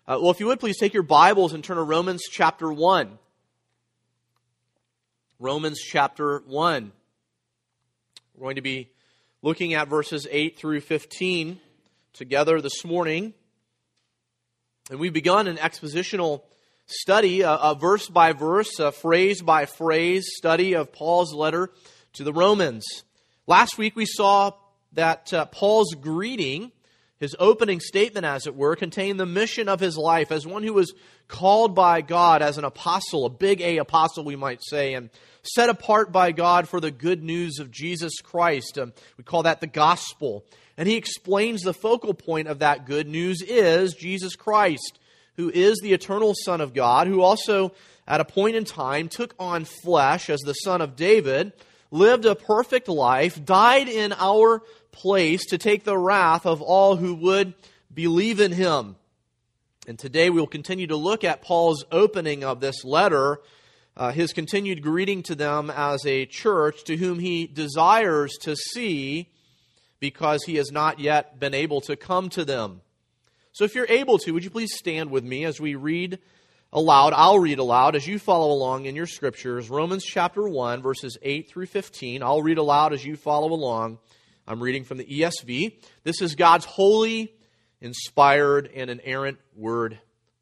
Well, if you would, please take your Bibles and turn to Romans chapter 1. Romans chapter 1. We're going to be looking at verses 8 through 15 together this morning. And we've begun an expositional study, a verse by verse, a phrase by phrase study of Paul's letter to the Romans. Last week we saw that Paul's greeting, his opening statement, as it were, contained the mission of his life as one who was called by God as an apostle, a big A apostle, we might say, and set apart by God for the good news of Jesus Christ. We call that the gospel. And he explains the focal point of that good news is Jesus Christ, who is the eternal Son of God, who also, at a point in time, took on flesh as the Son of David, lived a perfect life, died in our place to take the wrath of all who would believe in him. And today we will continue to look at Paul's opening of this letter, his continued greeting to them as a church to whom he desires to see because he has not yet been able to come to them. So if you're able to, would you please stand with me as we read aloud? I'll read aloud as you follow along in your scriptures. Romans chapter 1, verses 8 through 15. I'll read aloud as you follow along. I'm reading from the ESV. This is God's holy, inspired, and inerrant word.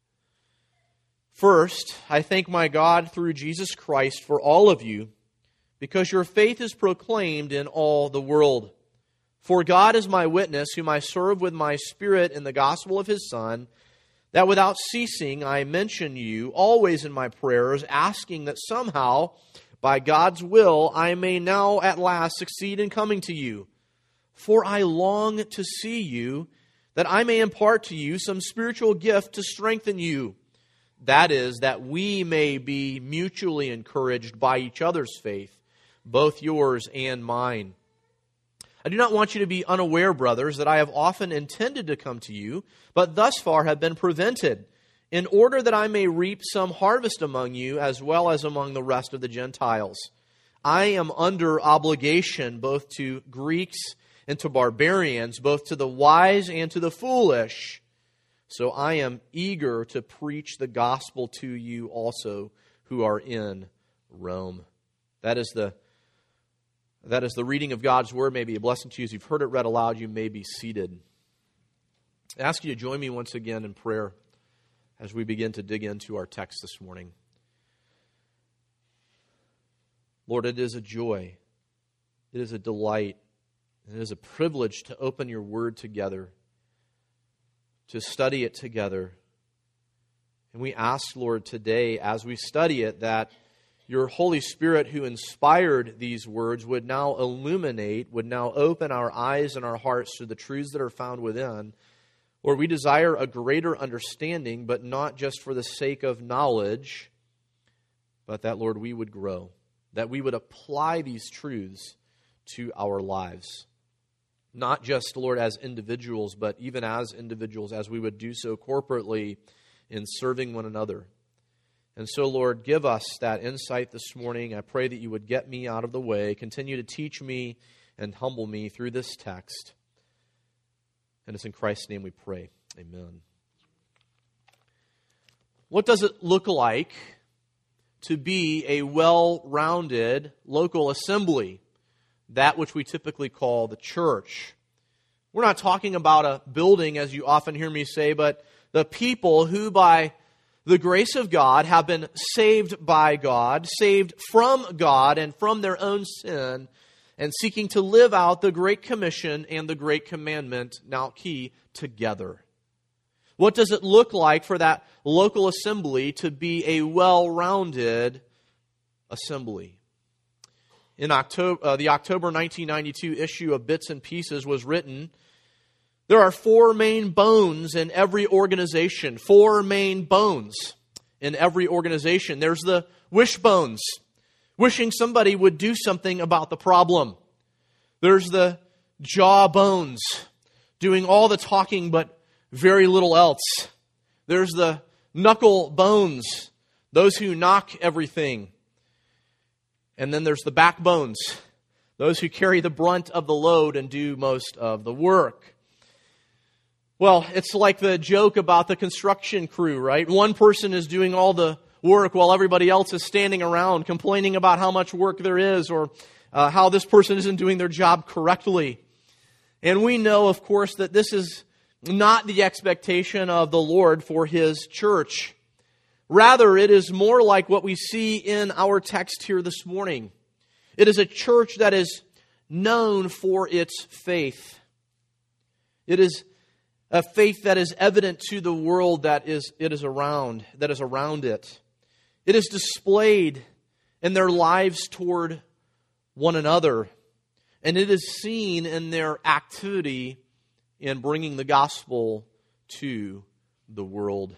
First, I thank my God through Jesus Christ for all of you, because your faith is proclaimed in all the world. For God is my witness, whom I serve with my spirit in the gospel of his Son, that without ceasing I mention you always in my prayers, asking that somehow, by God's will, I may now at last succeed in coming to you. For I long to see you, that I may impart to you some spiritual gift to strengthen you. That is, that we may be mutually encouraged by each other's faith, both yours and mine. I do not want you to be unaware, brothers, that I have often intended to come to you, but thus far have been prevented, in order that I may reap some harvest among you, as well as among the rest of the Gentiles. I am under obligation both to Greeks and to barbarians, both to the wise and to the foolish. So I am eager to preach the gospel to you also who are in Rome. That is the reading of God's Word. May be a blessing to you. As you've heard it read aloud, you may be seated. I ask you to join me once again in prayer as we begin to dig into our text this morning. Lord, it is a joy, it is a delight, and it is a privilege to open your Word together, to study it together. And we ask, Lord, today as we study it, that your Holy Spirit who inspired these words would now illuminate, would now open our eyes and our hearts to the truths that are found within. Lord, we desire a greater understanding, but not just for the sake of knowledge, but that, Lord, we would grow, that we would apply these truths to our lives. Not just, Lord, as individuals, but even as individuals, as we would do so corporately in serving one another. And so, Lord, give us that insight this morning. I pray that you would get me out of the way, continue to teach me and humble me through this text. And it's in Christ's name we pray. Amen. What does it look like to be a well-rounded local assembly, that which we typically call the church? We're not talking about a building, as you often hear me say, but the people who by the grace of God have been saved by God, saved from God and from their own sin, and seeking to live out the Great Commission and the Great Commandment, now key, together. What does it look like for that local assembly to be a well-rounded assembly? In the October 1992 issue of Bits and Pieces was written, there are four main bones in every organization. Four main bones in every organization. There's the wishbones, wishing somebody would do something about the problem. There's the jawbones, doing all the talking but very little else. There's the knuckle bones, those who knock everything. And then there's the backbones, those who carry the brunt of the load and do most of the work. Well, it's like the joke about the construction crew, right? One person is doing all the work while everybody else is standing around complaining about how much work there is or how this person isn't doing their job correctly. And we know, of course, that this is not the expectation of the Lord for His church. Rather, it is more like what we see in our text here this morning. It is a church that is known for its faith. It is a faith that is evident to the world that is around it. It is displayed in their lives toward one another, and it is seen in their activity in bringing the gospel to the world.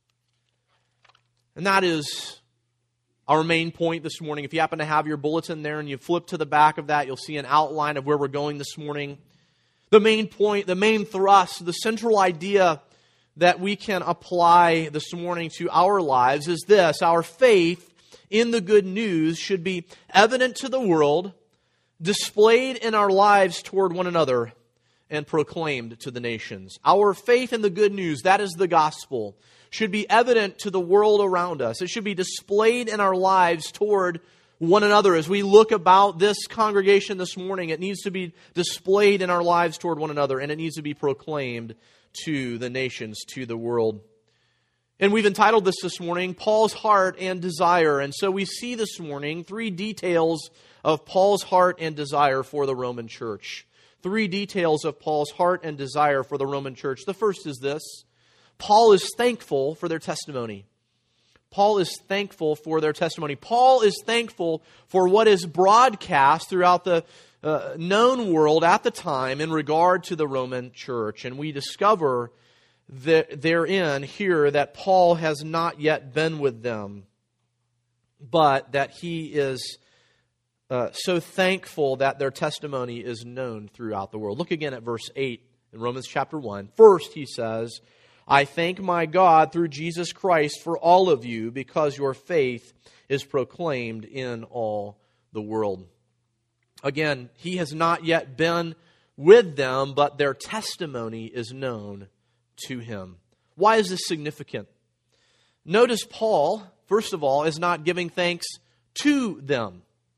And that is our main point this morning. If you happen to have your bulletin there and you flip to the back of that, you'll see an outline of where we're going this morning. The main point, the main thrust, the central idea that we can apply this morning to our lives is this: our faith in the good news should be evident to the world, displayed in our lives toward one another, and proclaimed to the nations. Our faith in the good news, that is the gospel, should be evident to the world around us. It should be displayed in our lives toward one another. As we look about this congregation this morning, it needs to be displayed in our lives toward one another, and it needs to be proclaimed to the nations, to the world. And we've entitled this morning, Paul's Heart and Desire. And so we see this morning 3 details of Paul's heart and desire for the Roman church. 3 details of Paul's heart and desire for the Roman church. The first is this: Paul is thankful for their testimony. Paul is thankful for their testimony. Paul is thankful for what is broadcast throughout the known world at the time in regard to the Roman church. And we discover therein here that Paul has not yet been with them, but that he is so thankful that their testimony is known throughout the world. Look again at verse 8 in Romans chapter 1. First, he says, I thank my God through Jesus Christ for all of you, because your faith is proclaimed in all the world. Again, he has not yet been with them, but their testimony is known to him. Why is this significant? Notice Paul, first of all, is not giving thanks to them.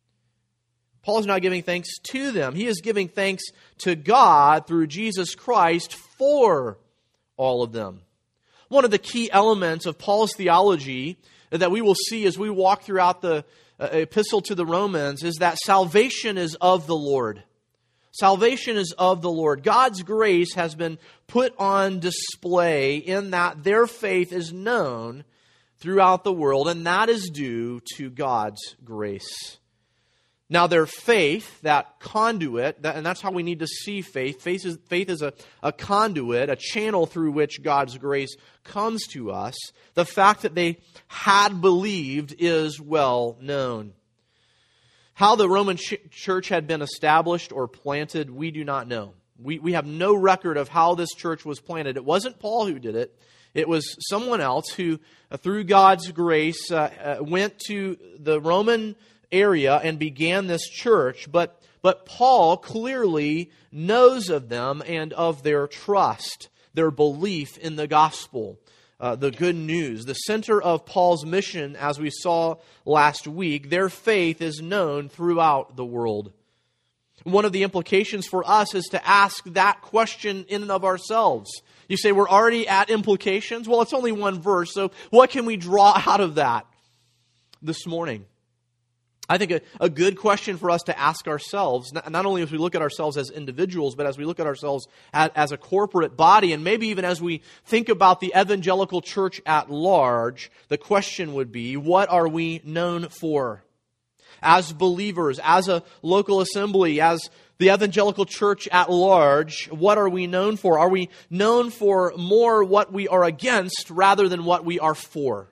Paul is not giving thanks to them. He is giving thanks to God through Jesus Christ for all of them. One of the key elements of Paul's theology that we will see as we walk throughout the epistle to the Romans is that salvation is of the Lord. Salvation is of the Lord. God's grace has been put on display in that their faith is known throughout the world, and that is due to God's grace. Now their faith, that conduit, and that's how we need to see faith. Faith is a conduit, a channel through which God's grace comes to us. The fact that they had believed is well known. How the Roman church had been established or planted, we do not know. We have no record of how this church was planted. It wasn't Paul who did it. It was someone else who, through God's grace, went to the Roman area and began this church, but Paul clearly knows of them and of their trust, their belief in the gospel, the good news. The center of Paul's mission, as we saw last week, their faith is known throughout the world. One of the implications for us is to ask that question in and of ourselves. You say, we're already at implications? Well, it's only one verse, so what can we draw out of that this morning? I think a good question for us to ask ourselves, not only as we look at ourselves as individuals, but as we look at ourselves as a corporate body, and maybe even as we think about the evangelical church at large, the question would be, what are we known for? As believers, as a local assembly, as the evangelical church at large, what are we known for? Are we known for more what we are against rather than what we are for?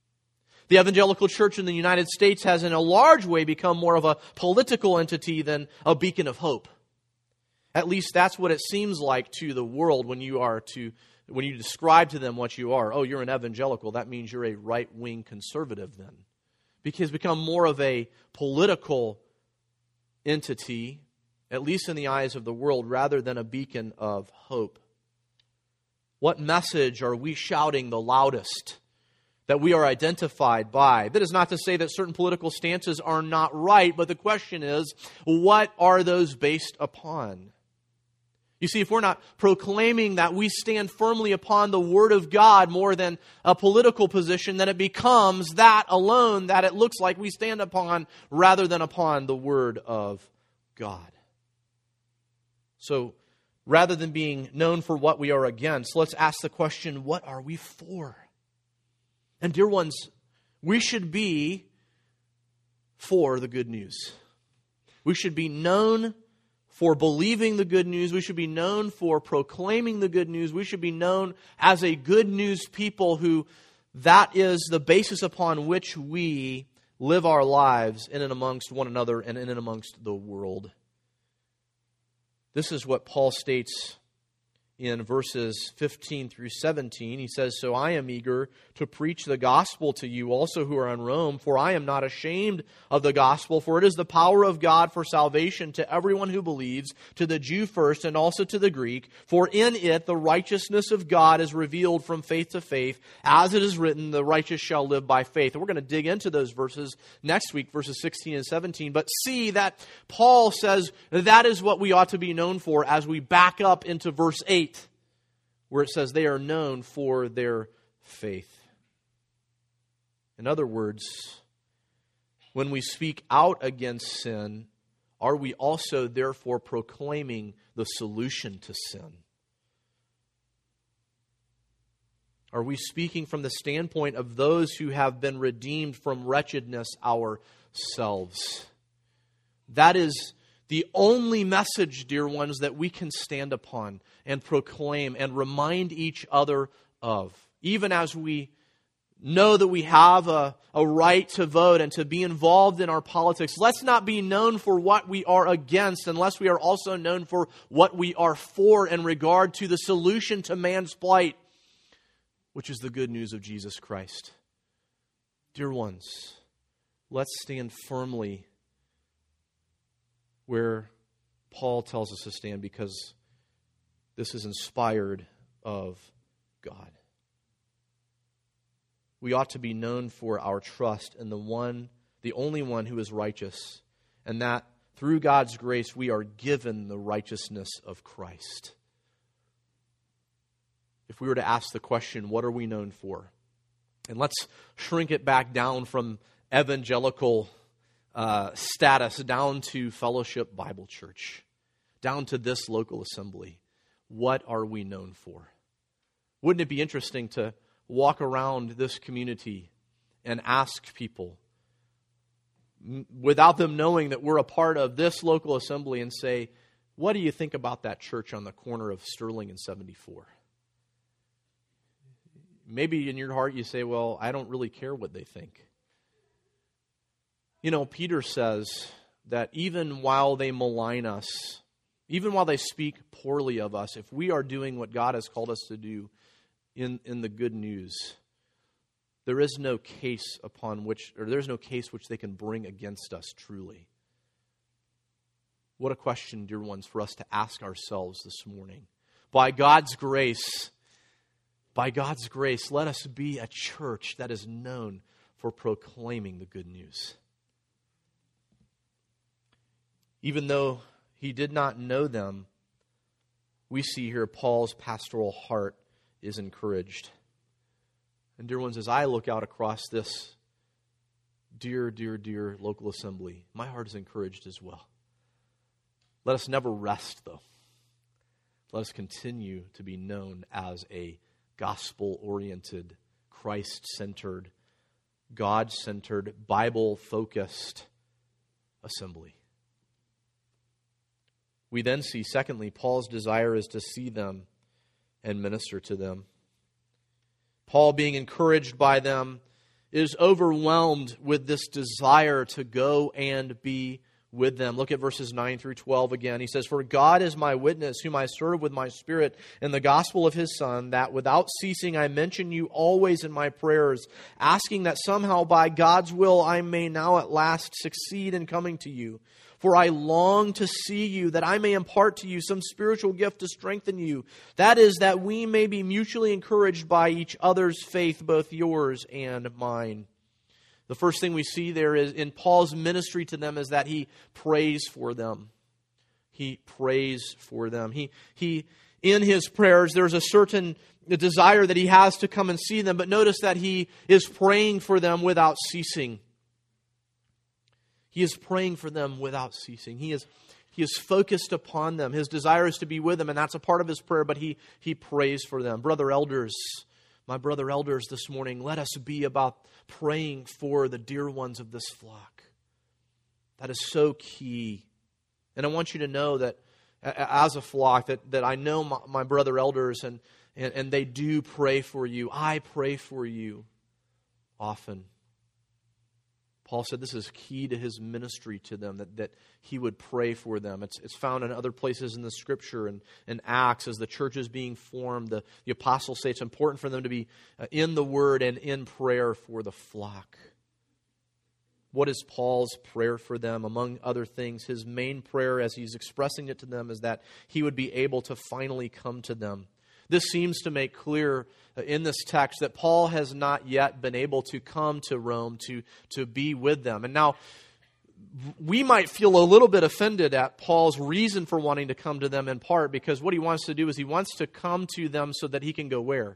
The evangelical church in the United States has in a large way become more of a political entity than a beacon of hope. At least that's what it seems like to the world when you describe to them what you are. Oh, you're an evangelical. That means you're a right-wing conservative then. Because it's become more of a political entity, at least in the eyes of the world, rather than a beacon of hope. What message are we shouting the loudest that we are identified by? That is not to say that certain political stances are not right, but the question is, what are those based upon? You see, if we're not proclaiming that we stand firmly upon the Word of God more than a political position, then it becomes that alone that it looks like we stand upon rather than upon the Word of God. So, rather than being known for what we are against, let's ask the question, what are we for? And dear ones, we should be for the good news. We should be known for believing the good news. We should be known for proclaiming the good news. We should be known as a good news people who that is the basis upon which we live our lives in and amongst one another and in and amongst the world. This is what Paul states in verses 15 through 17. He says, "So I am eager to preach the gospel to you also who are in Rome, for I am not ashamed of the gospel, for it is the power of God for salvation to everyone who believes, to the Jew first and also to the Greek. For in it the righteousness of God is revealed from faith to faith, as it is written, the righteous shall live by faith." And we're going to dig into those verses next week, verses 16 and 17. But see that Paul says that is what we ought to be known for as we back up into verse 8. Where it says they are known for their faith. In other words, when we speak out against sin, are we also therefore proclaiming the solution to sin? Are we speaking from the standpoint of those who have been redeemed from wretchedness ourselves? That is the only message, dear ones, that we can stand upon and proclaim and remind each other of. Even as we know that we have a right to vote and to be involved in our politics, let's not be known for what we are against unless we are also known for what we are for in regard to the solution to man's plight, which is the good news of Jesus Christ. Dear ones, let's stand firmly where Paul tells us to stand, because this is inspired of God. We ought to be known for our trust in the only one who is righteous, and that through God's grace we are given the righteousness of Christ. If we were to ask the question, what are we known for? And let's shrink it back down from evangelical status down to Fellowship Bible Church, down to this local assembly. What are we known for? Wouldn't it be interesting to walk around this community and ask people, without them knowing that we're a part of this local assembly, and say, what do you think about that church on the corner of Sterling and 74? Maybe in your heart you say, well, I don't really care what they think. You know, Peter says that even while they malign us, even while they speak poorly of us, if we are doing what God has called us to do in the good news, there is no case there's no case which they can bring against us truly. What a question, dear ones, for us to ask ourselves this morning. By God's grace, let us be a church that is known for proclaiming the good news. Even though he did not know them, we see here Paul's pastoral heart is encouraged. And dear ones, as I look out across this dear, dear, dear local assembly, my heart is encouraged as well. Let us never rest, though. Let us continue to be known as a gospel-oriented, Christ-centered, God-centered, Bible-focused assembly. We then see, secondly, Paul's desire is to see them and minister to them. Paul, being encouraged by them, is overwhelmed with this desire to go and be with them. Look at verses 9 through 12 again. He says, "For God is my witness, whom I serve with my spirit in the gospel of his Son, that without ceasing I mention you always in my prayers, asking that somehow by God's will I may now at last succeed in coming to you. For I long to see you, that I may impart to you some spiritual gift to strengthen you. That is, that we may be mutually encouraged by each other's faith, both yours and mine. The first thing we see there is in Paul's ministry to them is that he prays for them. He prays for them. He in his prayers, there's a certain desire that he has to come and see them, but notice that he is praying for them without ceasing. He is praying for them without ceasing. He is focused upon them. His desire is to be with them, and that's a part of his prayer, but he prays for them. My brother elders this morning, let us be about praying for the dear ones of this flock. That is so key. And I want you to know that as a flock, that I know my brother elders, and they do pray for you. I pray for you often. Paul said this is key to his ministry to them, that he would pray for them. It's found in other places in the Scripture and in Acts as the church is being formed. The apostles say it's important for them to be in the Word and in prayer for the flock. What is Paul's prayer for them? Among other things, his main prayer as he's expressing it to them is that he would be able to finally come to them. This seems to make clear in this text that Paul has not yet been able to come to Rome to be with them. And now, we might feel a little bit offended at Paul's reason for wanting to come to them in part, because what he wants to do is he wants to come to them so that he can go where?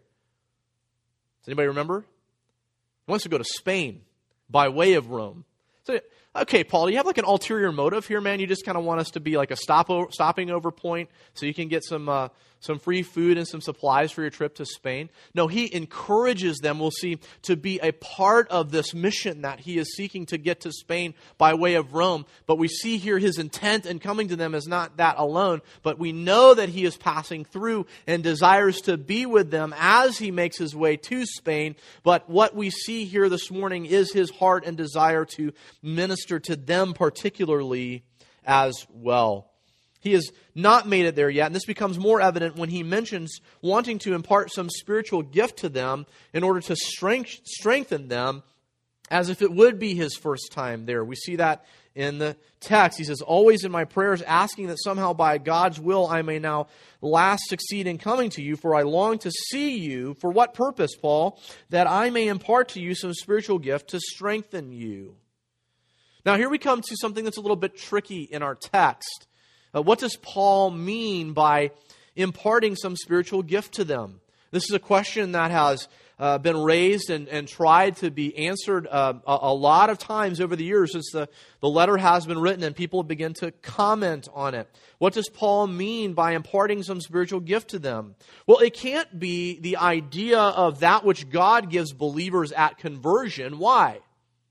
Does anybody remember? He wants to go to Spain by way of Rome. So, okay, Paul, do you have like an ulterior motive here, man? You just kind of want us to be like a stopping over point so you can get some free food and some supplies for your trip to Spain? No, he encourages them, we'll see, to be a part of this mission that he is seeking to get to Spain by way of Rome. But we see here his intent in coming to them is not that alone, but we know that he is passing through and desires to be with them as he makes his way to Spain. But what we see here this morning is his heart and desire to minister to them particularly as well. He has not made it there yet, and this becomes more evident when he mentions wanting to impart some spiritual gift to them in order to strengthen them, as if it would be his first time there. We see that in the text. He says, always in my prayers asking that somehow by God's will I may now last succeed in coming to you, for I long to see you. For what purpose, Paul? That I may impart to you some spiritual gift to strengthen you. Now here we come to something that's a little bit tricky in our text. What does Paul mean by imparting some spiritual gift to them? This is a question that has been raised and tried to be answered a lot of times over the years since the letter has been written and people begin to comment on it. What does Paul mean by imparting some spiritual gift to them? Well, it can't be the idea of that which God gives believers at conversion. Why?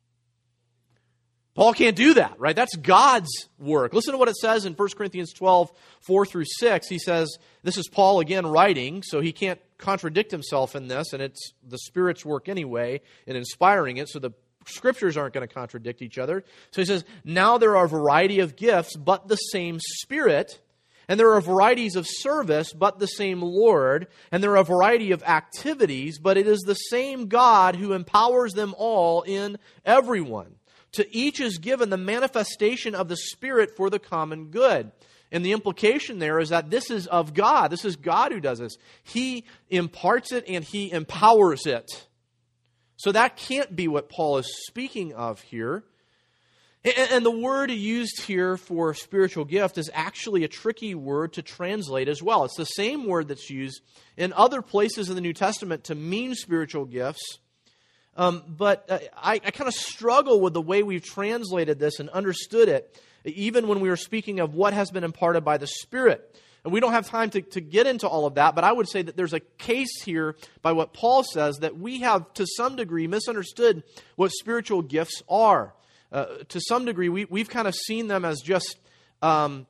Paul can't do that, right? That's God's work. Listen to what it says in 1 Corinthians 12, 4 through 6. He says, this is Paul again writing, so he can't contradict himself in this, and it's the Spirit's work anyway in inspiring it, so the Scriptures aren't going to contradict each other. So he says, now there are a variety of gifts, but the same Spirit. And there are varieties of service, but the same Lord. And there are a variety of activities, but it is the same God who empowers them all in everyone. To each is given the manifestation of the Spirit for the common good. And the implication there is that this is of God. This is God who does this. He imparts it and He empowers it. So that can't be what Paul is speaking of here. And the word used here for spiritual gift is actually a tricky word to translate as well. It's the same word that's used in other places in the New Testament to mean spiritual gifts. But I kind of struggle with the way we've translated this and understood it, even when we were speaking of what has been imparted by the Spirit. And we don't have time to get into all of that, but I would say that there's a case here by what Paul says that we have, to some degree, misunderstood what spiritual gifts are. To some degree, we've kind of seen them as just things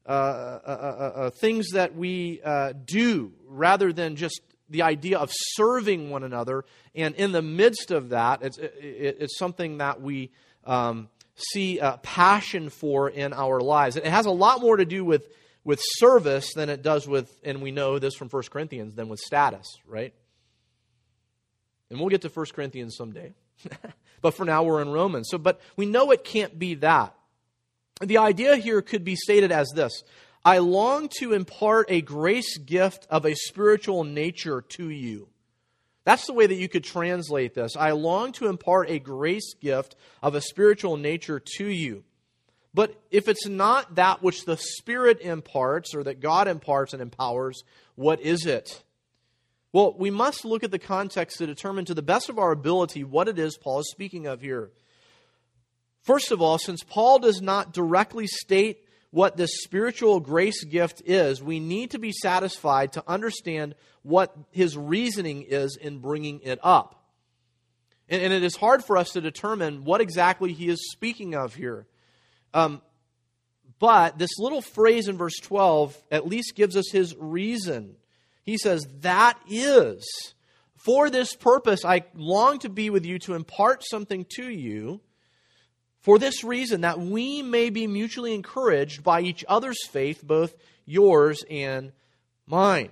that we do, rather than just the idea of serving one another. And in the midst of that, it's something that we see passion for in our lives. It has a lot more to do with service than it does with, and we know this from 1 Corinthians, than with status, right? And we'll get to 1 Corinthians someday. But for now, we're in Romans. But we know it can't be that. The idea here could be stated as this: I long to impart a grace gift of a spiritual nature to you. That's the way that you could translate this. I long to impart a grace gift of a spiritual nature to you. But if it's not that which the Spirit imparts or that God imparts and empowers, what is it? Well, we must look at the context to determine to the best of our ability what it is Paul is speaking of here. First of all, since Paul does not directly state what this spiritual grace gift is, we need to be satisfied to understand what his reasoning is in bringing it up. And it is hard for us to determine what exactly he is speaking of here. But this little phrase in verse 12 at least gives us his reason. He says, that is, for this purpose I long to be with you to impart something to you, for this reason, that we may be mutually encouraged by each other's faith, both yours and mine.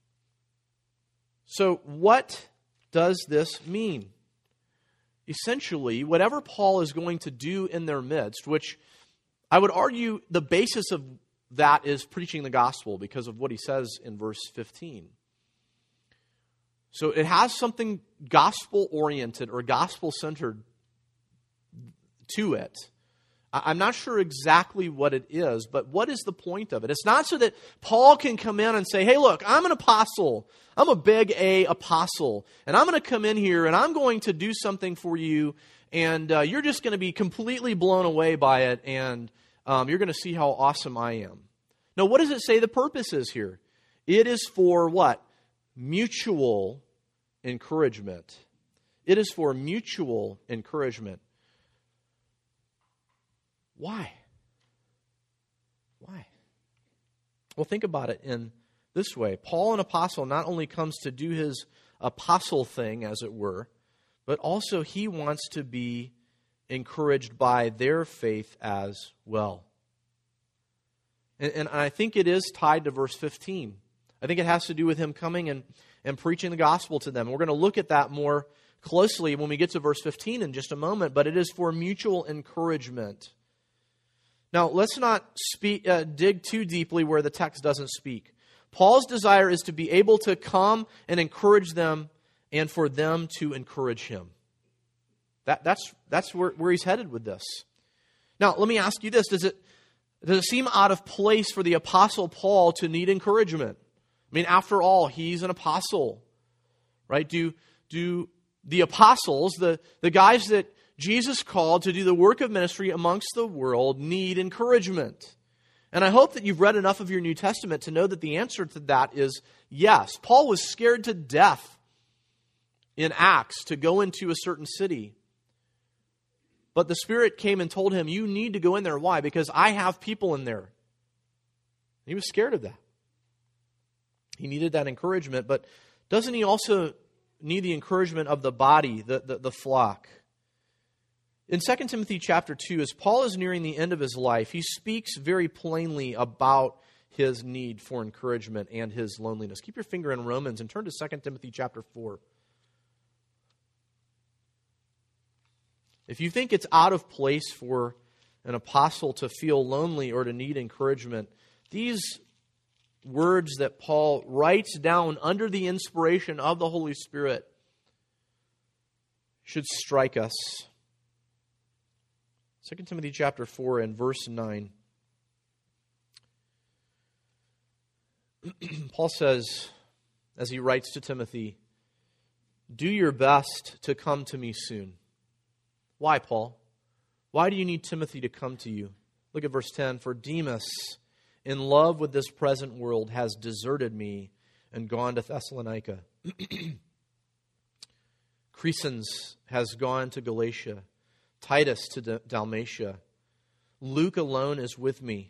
So what does this mean? Essentially, whatever Paul is going to do in their midst, which I would argue the basis of that is preaching the gospel because of what he says in verse 15. So it has something gospel-oriented or gospel-centered to it. I'm not sure exactly what it is, but what is the point of it? It's not so that Paul can come in and say, hey, look, I'm an apostle. I'm a big A apostle. And I'm going to come in here and I'm going to do something for you. And you're just going to be completely blown away by it. And you're going to see how awesome I am. No, what does it say the purpose is here? It is for what? Mutual encouragement. It is for mutual encouragement. Why? Why? Well, think about it in this way. Paul, an apostle, not only comes to do his apostle thing, as it were, but also he wants to be encouraged by their faith as well. And I think it is tied to verse 15. I think it has to do with him coming and preaching the gospel to them. We're going to look at that more closely when we get to verse 15 in just a moment, but it is for mutual encouragement. Now, let's not dig too deeply where the text doesn't speak. Paul's desire is to be able to come and encourage them and for them to encourage him. That's where he's headed with this. Now, let me ask you this. Does it seem out of place for the Apostle Paul to need encouragement? I mean, after all, he's an apostle, right? Do the apostles, the guys that Jesus called to do the work of ministry amongst the world, need encouragement? And I hope that you've read enough of your New Testament to know that the answer to that is yes. Paul was scared to death in Acts to go into a certain city. But the Spirit came and told him, you need to go in there. Why? Because I have people in there. He was scared of that. He needed that encouragement, but doesn't he also need the encouragement of the body, the flock? In 2 Timothy chapter 2, as Paul is nearing the end of his life, he speaks very plainly about his need for encouragement and his loneliness. Keep your finger in Romans and turn to 2 Timothy chapter 4. If you think it's out of place for an apostle to feel lonely or to need encouragement, these words that Paul writes down under the inspiration of the Holy Spirit should strike us. 2 Timothy chapter 4 and verse 9. Paul says, as he writes to Timothy, do your best to come to me soon. Why, Paul? Why do you need Timothy to come to you? Look at verse 10. For Demas, in love with this present world, has deserted me and gone to Thessalonica. Crescens has gone to Galatia. Titus to Dalmatia. Luke alone is with me.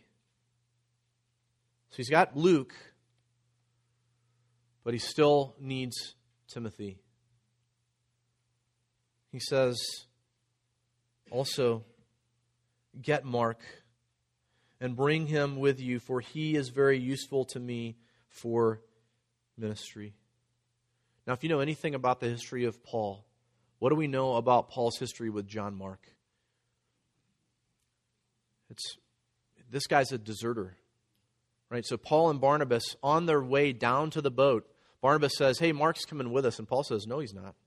So he's got Luke, but he still needs Timothy. He says, also, get Mark and bring him with you, for he is very useful to me for ministry. Now, if you know anything about the history of Paul, what do we know about Paul's history with John Mark? this guy's a deserter. Right? So Paul and Barnabas, on their way down to the boat, Barnabas says, hey, Mark's coming with us. And Paul says, no, he's not.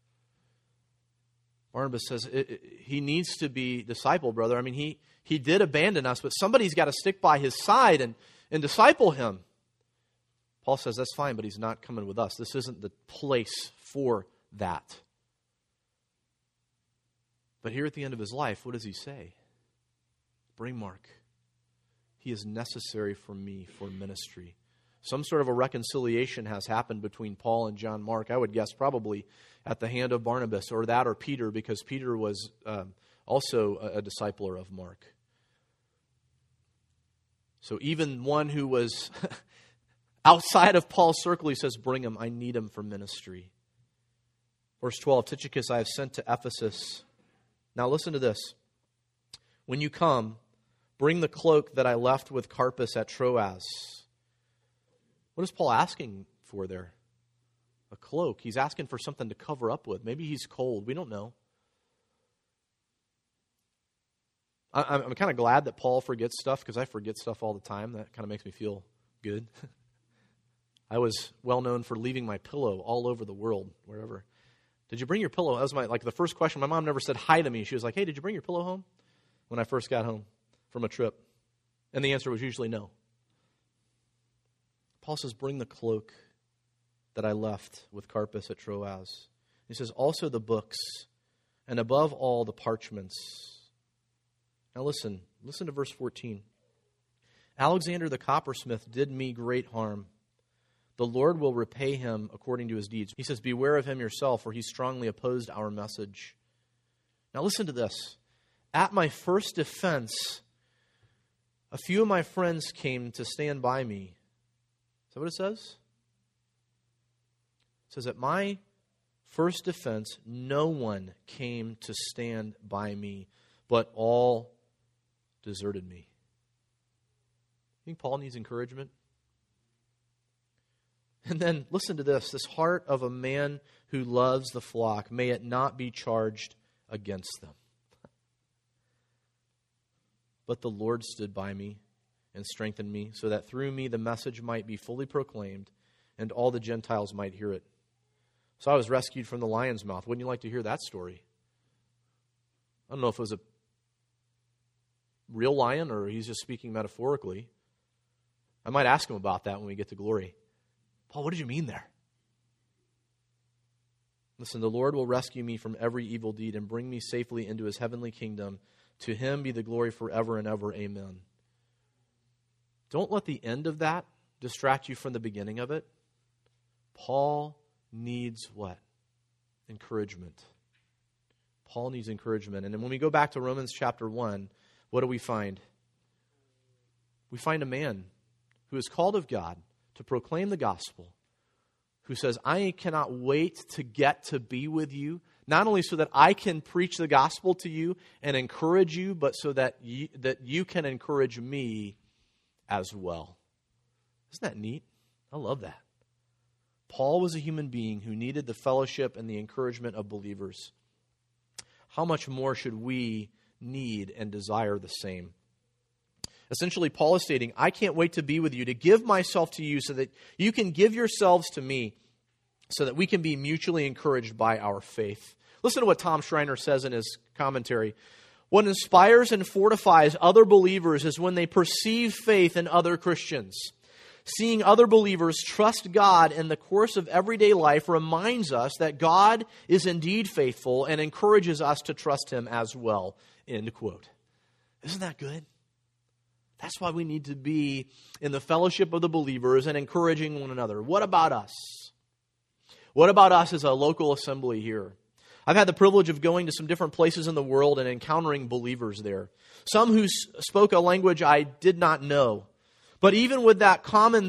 Barnabas says, he needs to be discipled, brother. I mean, he did abandon us, but somebody's got to stick by his side and disciple him. Paul says, that's fine, but he's not coming with us. This isn't the place for that. But here at the end of his life, what does he say? Bring Mark. He is necessary for me for ministry. Some sort of a reconciliation has happened between Paul and John Mark. I would guess probably at the hand of Barnabas, or that or Peter, because Peter was also a discipler of Mark. So even one who was outside of Paul's circle, he says, bring him. I need him for ministry. Verse 12, Tychicus I have sent to Ephesus. Now listen to this. When you come, bring the cloak that I left with Carpus at Troas. What is Paul asking for there? A cloak. He's asking for something to cover up with. Maybe he's cold. We don't know. I'm kind of glad that Paul forgets stuff, because I forget stuff all the time. That kind of makes me feel good. I was well known for leaving my pillow all over the world, wherever. Did you bring your pillow? That was the first question. My mom never said hi to me. She was like, hey, did you bring your pillow home? When I first got home from a trip. And the answer was usually no. Paul says, bring the cloak that I left with Carpus at Troas. He says, also the books, and above all the parchments. Now listen to verse 14. Alexander the coppersmith did me great harm. The Lord will repay him according to his deeds. He says, beware of him yourself, for he strongly opposed our message. Now listen to this. At my first defense, a few of my friends came to stand by me. Is that what it says? It says, at my first defense, no one came to stand by me, but all deserted me. You think Paul needs encouragement? And then listen to this. This heart of a man who loves the flock, may it not be charged against them. But the Lord stood by me and strengthened me, so that through me the message might be fully proclaimed and all the Gentiles might hear it. So I was rescued from the lion's mouth. Wouldn't you like to hear that story? I don't know if it was a real lion or he's just speaking metaphorically. I might ask him about that when we get to glory. Paul, what did you mean there? Listen, the Lord will rescue me from every evil deed and bring me safely into his heavenly kingdom. To him be the glory forever and ever. Amen. Don't let the end of that distract you from the beginning of it. Paul needs what? Encouragement. Paul needs encouragement. And then when we go back to Romans chapter 1, what do we find? We find a man who is called of God to proclaim the gospel, who says, I cannot wait to get to be with you, not only so that I can preach the gospel to you and encourage you, but so that you can encourage me as well. Isn't that neat? I love that. Paul was a human being who needed the fellowship and the encouragement of believers. How much more should we need and desire the same? Essentially, Paul is stating, I can't wait to be with you, to give myself to you so that you can give yourselves to me, so that we can be mutually encouraged by our faith. Listen to what Tom Schreiner says in his commentary. What inspires and fortifies other believers is when they perceive faith in other Christians. Seeing other believers trust God in the course of everyday life reminds us that God is indeed faithful and encourages us to trust him as well. End quote. Isn't that good? That's why we need to be in the fellowship of the believers and encouraging one another. What about us? What about us as a local assembly here? I've had the privilege of going to some different places in the world and encountering believers there. Some who spoke a language I did not know. But even with that,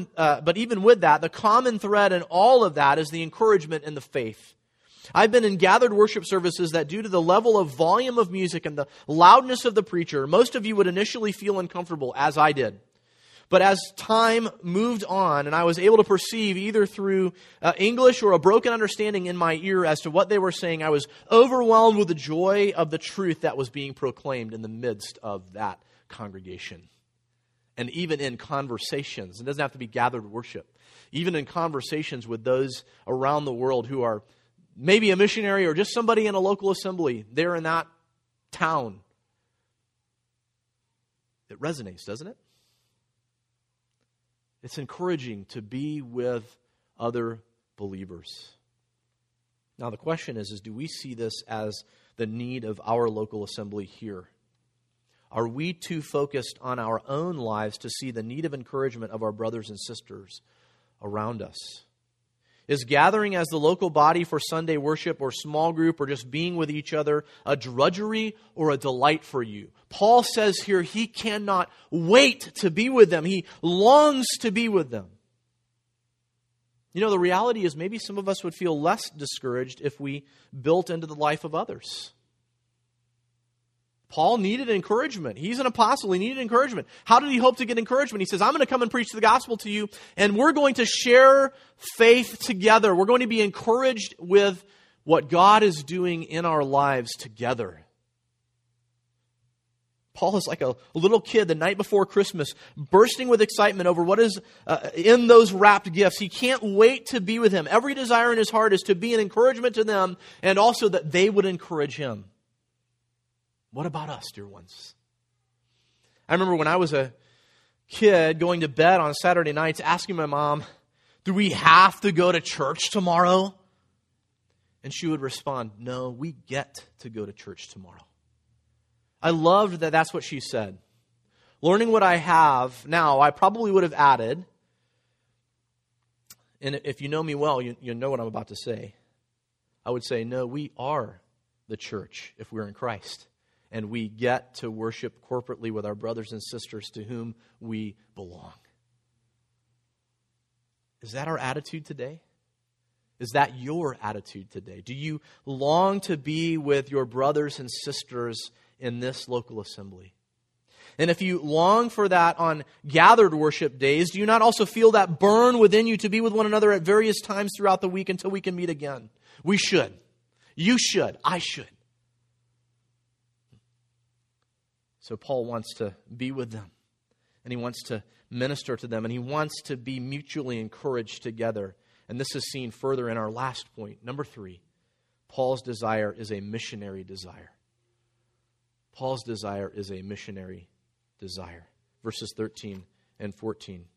the common thread in all of that is the encouragement in the faith. I've been in gathered worship services that, due to the level of volume of music and the loudness of the preacher, most of you would initially feel uncomfortable, as I did. But as time moved on and I was able to perceive either through English or a broken understanding in my ear as to what they were saying, I was overwhelmed with the joy of the truth that was being proclaimed in the midst of that congregation. and even in conversations. It doesn't have to be gathered worship. Even in conversations with those around the world who are maybe a missionary or just somebody in a local assembly there in that town. It resonates, doesn't it? It's encouraging to be with other believers. Now the question is do we see this as the need of our local assembly here? Are we too focused on our own lives to see the need of encouragement of our brothers and sisters around us? Is gathering as the local body for Sunday worship or small group or just being with each other a drudgery or a delight for you? Paul says here he cannot wait to be with them. He longs to be with them. You know, the reality is maybe some of us would feel less discouraged if we built into the life of others. Paul needed encouragement. He's an apostle. He needed encouragement. How did he hope to get encouragement? He says, I'm going to come and preach the gospel to you, and we're going to share faith together. We're going to be encouraged with what God is doing in our lives together. Paul is like a little kid the night before Christmas, bursting with excitement over what is in those wrapped gifts. He can't wait to be with him. Every desire in his heart is to be an encouragement to them and also that they would encourage him. What about us, dear ones? I remember when I was a kid going to bed on Saturday nights asking my mom, do we have to go to church tomorrow? And she would respond, no, we get to go to church tomorrow. I loved that that's what she said. Learning what I have now, I probably would have added, and if you know me well, you know what I'm about to say. I would say, no, we are the church if we're in Christ. And we get to worship corporately with our brothers and sisters to whom we belong. Is that our attitude today? Is that your attitude today? Do you long to be with your brothers and sisters in this local assembly? And if you long for that on gathered worship days, do you not also feel that burn within you to be with one another at various times throughout the week until we can meet again? We should. You should. I should. So Paul wants to be with them, and he wants to minister to them, and he wants to be mutually encouraged together. And this is seen further in our last point. Number 3, Paul's desire is a missionary desire. Paul's desire is a missionary desire. Verses 13 and 14.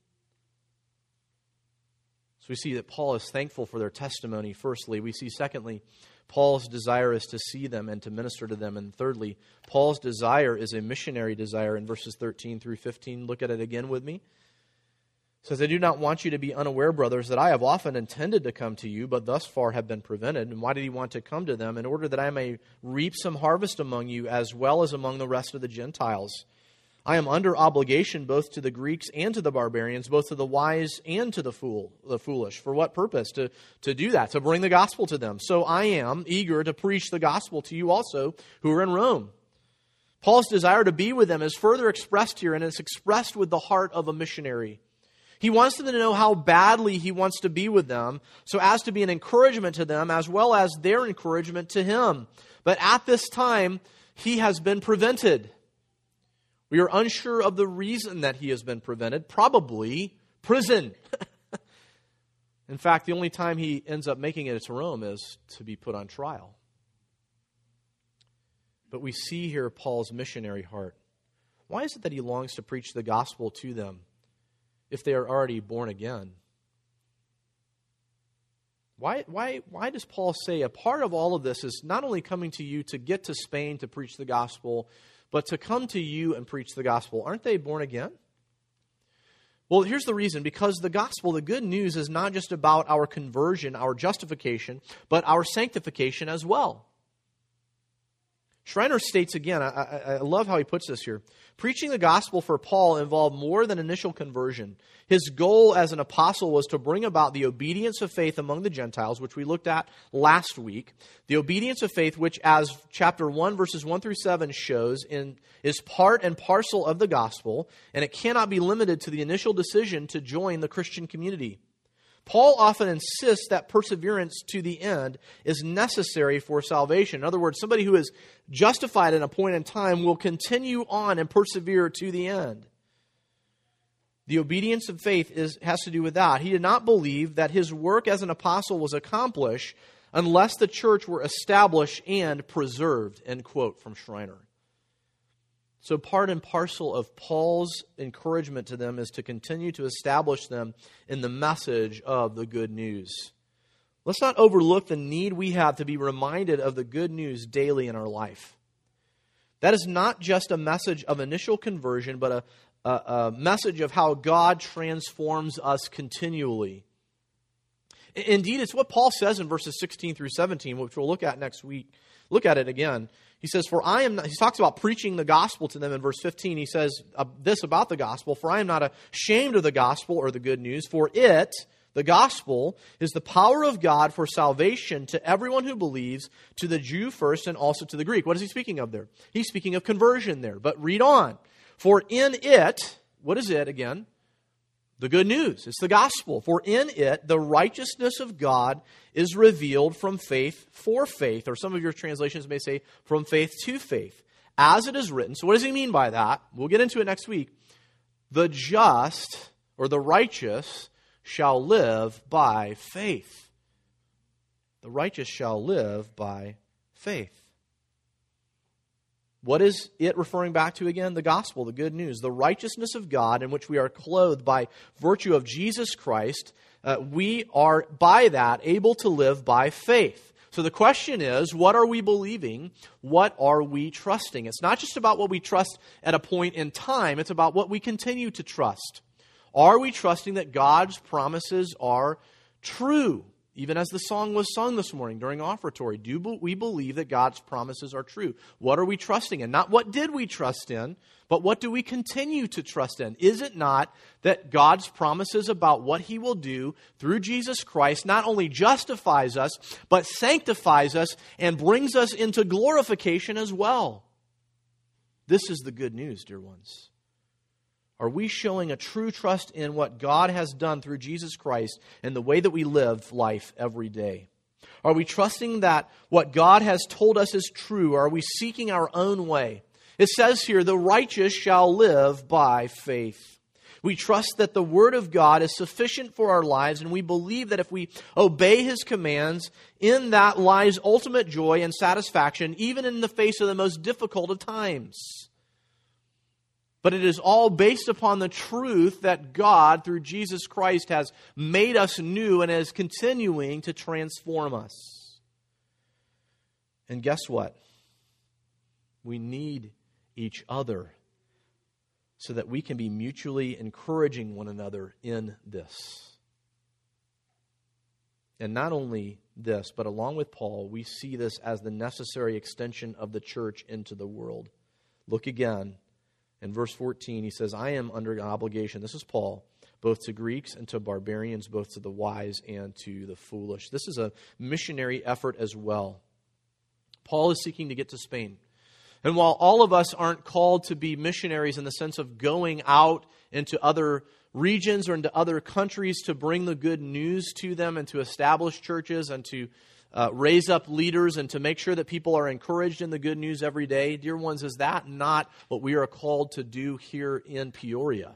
So we see that Paul is thankful for their testimony, firstly. We see, secondly, Paul's desire is to see them and to minister to them. And thirdly, Paul's desire is a missionary desire in verses 13 through 15. Look at it again with me. It says, I do not want you to be unaware, brothers, that I have often intended to come to you, but thus far have been prevented. And why did he want to come to them? In order that I may reap some harvest among you, as well as among the rest of the Gentiles. I am under obligation both to the Greeks and to the barbarians, both to the wise and to the foolish. For what purpose? To do that, to bring the gospel to them. So I am eager to preach the gospel to you also who are in Rome. Paul's desire to be with them is further expressed here, and it's expressed with the heart of a missionary. He wants them to know how badly he wants to be with them, so as to be an encouragement to them, as well as their encouragement to him. But at this time, he has been prevented. We are unsure of the reason that he has been prevented. Probably prison. In fact, the only time he ends up making it to Rome is to be put on trial. But we see here Paul's missionary heart. Why is it that he longs to preach the gospel to them if they are already born again? Why does Paul say a part of all of this is not only coming to you to get to Spain to preach the gospel, but to come to you and preach the gospel? Aren't they born again? Well, here's the reason. Because the gospel, the good news, is not just about our conversion, our justification, but our sanctification as well. Schreiner states again, I love how he puts this here. Preaching the gospel for Paul involved more than initial conversion. His goal as an apostle was to bring about the obedience of faith among the Gentiles, which we looked at last week. The obedience of faith, which as chapter 1, verses 1 through 7 shows, is part and parcel of the gospel, and it cannot be limited to the initial decision to join the Christian community. Paul often insists that perseverance to the end is necessary for salvation. In other words, somebody who is justified at a point in time will continue on and persevere to the end. The obedience of faith has to do with that. He did not believe that his work as an apostle was accomplished unless the church were established and preserved, end quote from Schreiner. So part and parcel of Paul's encouragement to them is to continue to establish them in the message of the good news. Let's not overlook the need we have to be reminded of the good news daily in our life. That is not just a message of initial conversion, but a message of how God transforms us continually. Indeed, it's what Paul says in verses 16 through 17, which we'll look at next week. Look at it again. He says, he talks about preaching the gospel to them in verse 15. He says this about the gospel, for I am not ashamed of the gospel or the good news, for it, the gospel, is the power of God for salvation to everyone who believes, to the Jew first and also to the Greek. What is he speaking of there? He's speaking of conversion there. But read on. For in it, what is it again? The good news. It's the gospel. For in it, the righteousness of God is revealed from faith for faith. Or some of your translations may say from faith to faith. As it is written. So what does he mean by that? We'll get into it next week. The just or the righteous shall live by faith. The righteous shall live by faith. What is it referring back to again? The gospel, the good news, the righteousness of God in which we are clothed by virtue of Jesus Christ. We are by that able to live by faith. So the question is, what are we believing? What are we trusting? It's not just about what we trust at a point in time. It's about what we continue to trust. Are we trusting that God's promises are true? Even as the song was sung this morning during offertory, do we believe that God's promises are true? What are we trusting in? Not what did we trust in, but what do we continue to trust in? Is it not that God's promises about what He will do through Jesus Christ not only justifies us, but sanctifies us and brings us into glorification as well? This is the good news, dear ones. Are we showing a true trust in what God has done through Jesus Christ and the way that we live life every day? Are we trusting that what God has told us is true? Or are we seeking our own way? It says here, the righteous shall live by faith. We trust that the Word of God is sufficient for our lives, and we believe that if we obey His commands, in that lies ultimate joy and satisfaction, even in the face of the most difficult of times. But it is all based upon the truth that God, through Jesus Christ, has made us new and is continuing to transform us. And guess what? We need each other so that we can be mutually encouraging one another in this. And not only this, but along with Paul, we see this as the necessary extension of the church into the world. Look again. In verse 14, he says, I am under an obligation, this is Paul, both to Greeks and to barbarians, both to the wise and to the foolish. This is a missionary effort as well. Paul is seeking to get to Spain. And while all of us aren't called to be missionaries in the sense of going out into other regions or into other countries to bring the good news to them and to establish churches and to raise up leaders and to make sure that people are encouraged in the good news every day. Dear ones, is that not what we are called to do here in Peoria?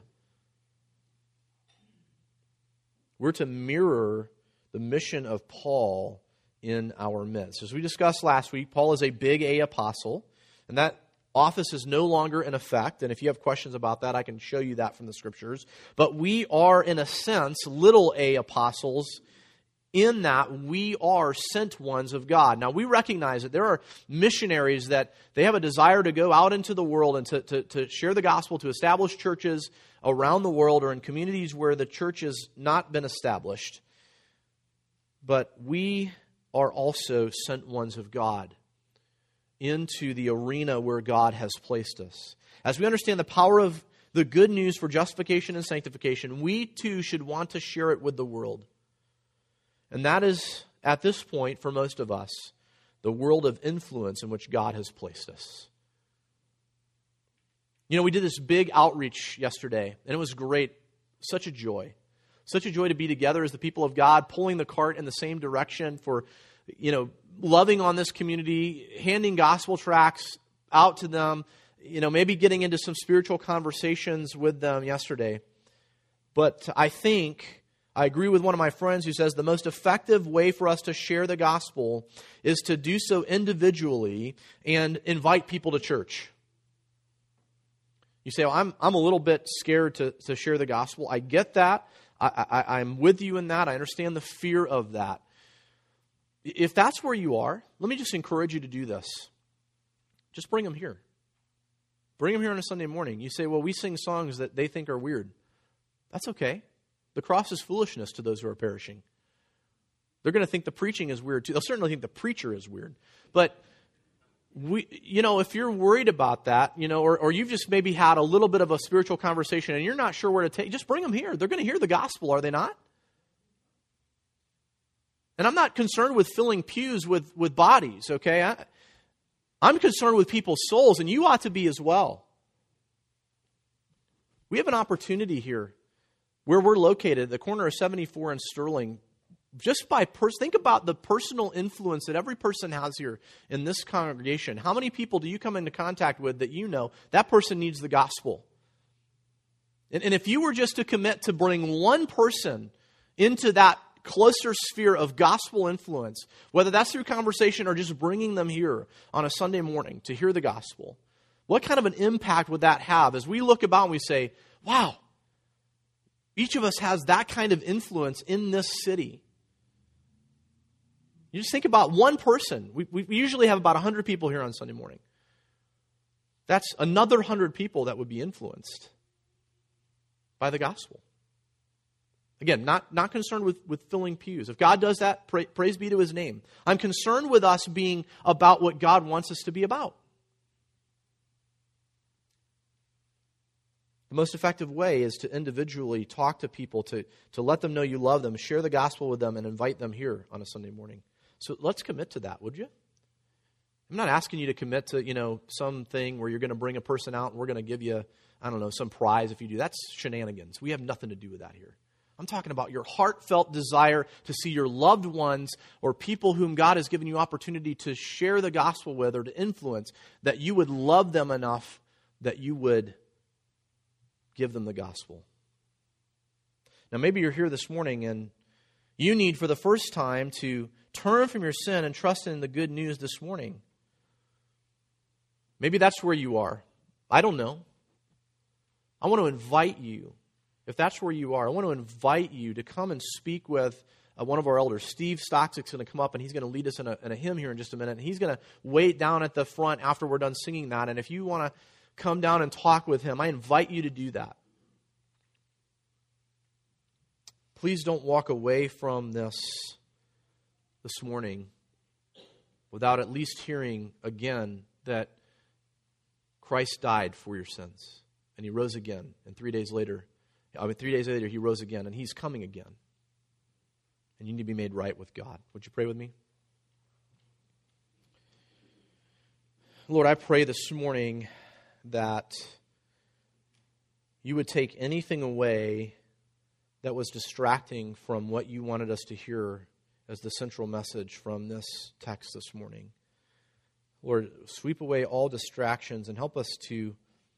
We're to mirror the mission of Paul in our midst. As we discussed last week, Paul is a big A apostle, and that office is no longer in effect. And if you have questions about that, I can show you that from the Scriptures. But we are, in a sense, little A apostles, in that we are sent ones of God. Now, we recognize that there are missionaries that they have a desire to go out into the world and to share the gospel, to establish churches around the world or in communities where the church has not been established. But we are also sent ones of God into the arena where God has placed us. As we understand the power of the good news for justification and sanctification, we too should want to share it with the world. And that is, at this point, for most of us, the world of influence in which God has placed us. You know, we did this big outreach yesterday, and it was great. Such a joy. Such a joy to be together as the people of God, pulling the cart in the same direction for, loving on this community, handing gospel tracts out to them, maybe getting into some spiritual conversations with them yesterday. But I agree with one of my friends who says the most effective way for us to share the gospel is to do so individually and invite people to church. You say, well, I'm a little bit scared to share the gospel. I get that. I'm with you in that. I understand the fear of that. If that's where you are, let me just encourage you to do this. Just bring them here. Bring them here on a Sunday morning. You say, well, we sing songs that they think are weird. That's okay. The cross is foolishness to those who are perishing. They're going to think the preaching is weird too. They'll certainly think the preacher is weird. But if you're worried about that, or you've just maybe had a little bit of a spiritual conversation and you're not sure where to take, just bring them here. They're going to hear the gospel, are they not? And I'm not concerned with filling pews with bodies, okay? I'm concerned with people's souls, and you ought to be as well. We have an opportunity here where we're located, at the corner of 74 and Sterling. Just think about the personal influence that every person has here in this congregation. How many people do you come into contact with that you know that person needs the gospel? And if you were just to commit to bring one person into that closer sphere of gospel influence, whether that's through conversation or just bringing them here on a Sunday morning to hear the gospel, what kind of an impact would that have as we look about and we say, wow, each of us has that kind of influence in this city? You just think about one person. We usually have about 100 people here on Sunday morning. That's another 100 people that would be influenced by the gospel. Again, not concerned with filling pews. If God does that, praise be to His name. I'm concerned with us being about what God wants us to be about. The most effective way is to individually talk to people, to let them know you love them, share the gospel with them, and invite them here on a Sunday morning. So let's commit to that, would you? I'm not asking you to commit to, something where you're going to bring a person out and we're going to give you, some prize if you do. That's shenanigans. We have nothing to do with that here. I'm talking about your heartfelt desire to see your loved ones or people whom God has given you opportunity to share the gospel with or to influence, that you would love them enough that you would give them the gospel. Now, maybe you're here this morning and you need for the first time to turn from your sin and trust in the good news this morning. Maybe that's where you are. I don't know. I want to invite you, if that's where you are, I want to invite you to come and speak with one of our elders. Steve Stockstick's going to come up and he's going to lead us in a hymn here in just a minute. And he's going to wait down at the front after we're done singing that. And if you want to come down and talk with him, I invite you to do that. Please don't walk away from this morning without at least hearing again that Christ died for your sins and He rose again. And 3 days later, He rose again and He's coming again. And you need to be made right with God. Would you pray with me? Lord, I pray this morning that You would take anything away that was distracting from what You wanted us to hear as the central message from this text this morning. Lord, sweep away all distractions and help us to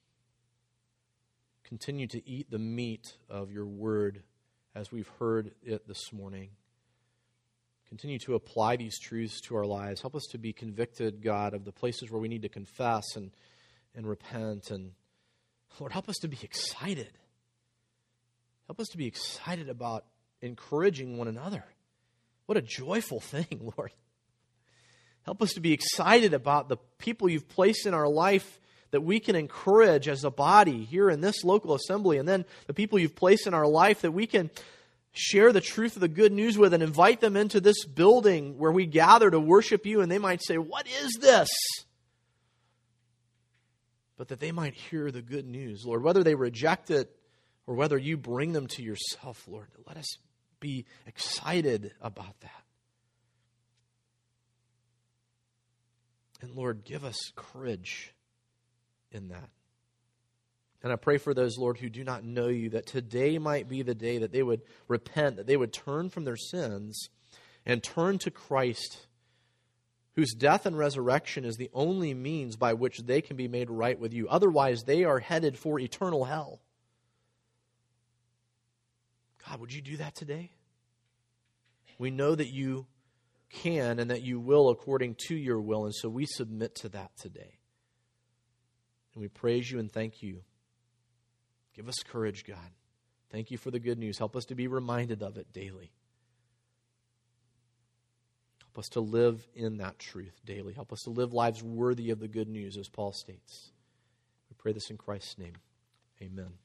continue to eat the meat of Your word as we've heard it this morning. Continue to apply these truths to our lives. Help us to be convicted, God, of the places where we need to confess and repent. And Lord, help us to be excited. Help us to be excited about encouraging one another. What a joyful thing, Lord. Help us to be excited about the people You've placed in our life that we can encourage as a body here in this local assembly, and then the people You've placed in our life that we can share the truth of the good news with and invite them into this building where we gather to worship You, and they might say, "What is this?" But that they might hear the good news, Lord, whether they reject it or whether You bring them to Yourself, Lord. Let us be excited about that. And Lord, give us courage in that. And I pray for those, Lord, who do not know You, that today might be the day that they would repent, that they would turn from their sins and turn to Christ, whose death and resurrection is the only means by which they can be made right with You. Otherwise, they are headed for eternal hell. God, would you do that today? We know that you can and that you will according to your will, and so we submit to that today. And we praise you and thank you. Give us courage, God. Thank you for the good news. Help us to be reminded of it daily. Help us to live in that truth daily. Help us to live lives worthy of the good news, as Paul states. We pray this in Christ's name. Amen.